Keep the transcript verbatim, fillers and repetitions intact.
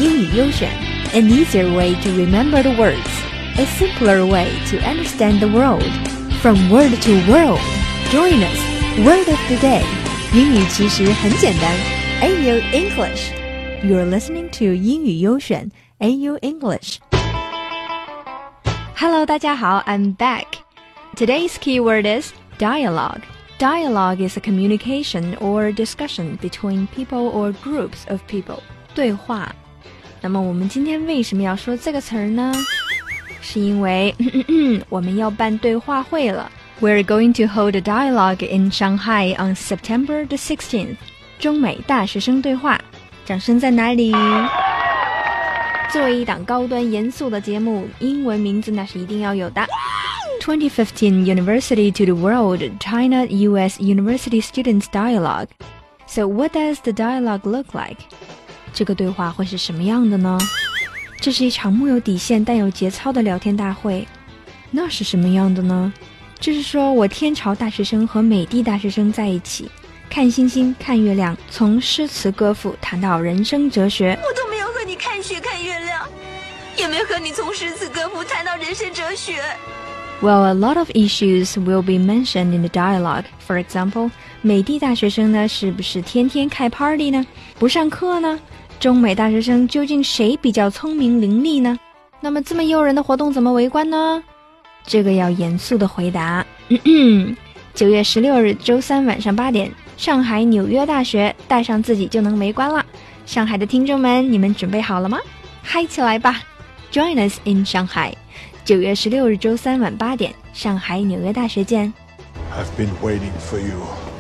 英语优选 An easier way to remember the words, a simpler way to understand the world. From word to world, join us. Word of the day. 英语其实很简单 A U English. You're listening to 英语优选 A U English. Hello, 大家好 I'm back. Today's keyword is dialogue. Dialogue is a communication or discussion between people or groups of people. 对话。那么我们今天为什么要说这个词儿呢？是因为我们要办对话会了。We're going to hold a dialogue in Shanghai on September the sixteenth. 中美大学生对话。掌声在哪里？作为一档高端严肃的节目，英文名字那是一定要有的。twenty fifteen University to the World China U S University Students Dialogue. So what does the dialogue look like? 这个对话会是什么样的呢？这是一场木有底线但有节操的聊天大会。那是什么样的呢？就是说我天朝大学生和美的大学生在一起，看星星看月亮，从诗词歌赋谈到人生哲学。 我都没有和你看雪看月亮，也没和你从诗词歌赋谈到人生哲学。 Well, a lot of issues will be mentioned in the dialogue. For example, 美的大学生呢，是不是天天开 party 呢？不上课呢？中美大学生究竟谁比较聪明伶俐呢？那么这么诱人的活动怎么围观呢？这个要严肃的回答。九月十六日周三晚上八点，上海纽约大学，带上自己就能围观了。上海的听众们，你们准备好了吗？嗨起来吧 ！Join us in Shanghai。九月十六日周三晚八点，上海纽约大学见。 I've been waiting for you.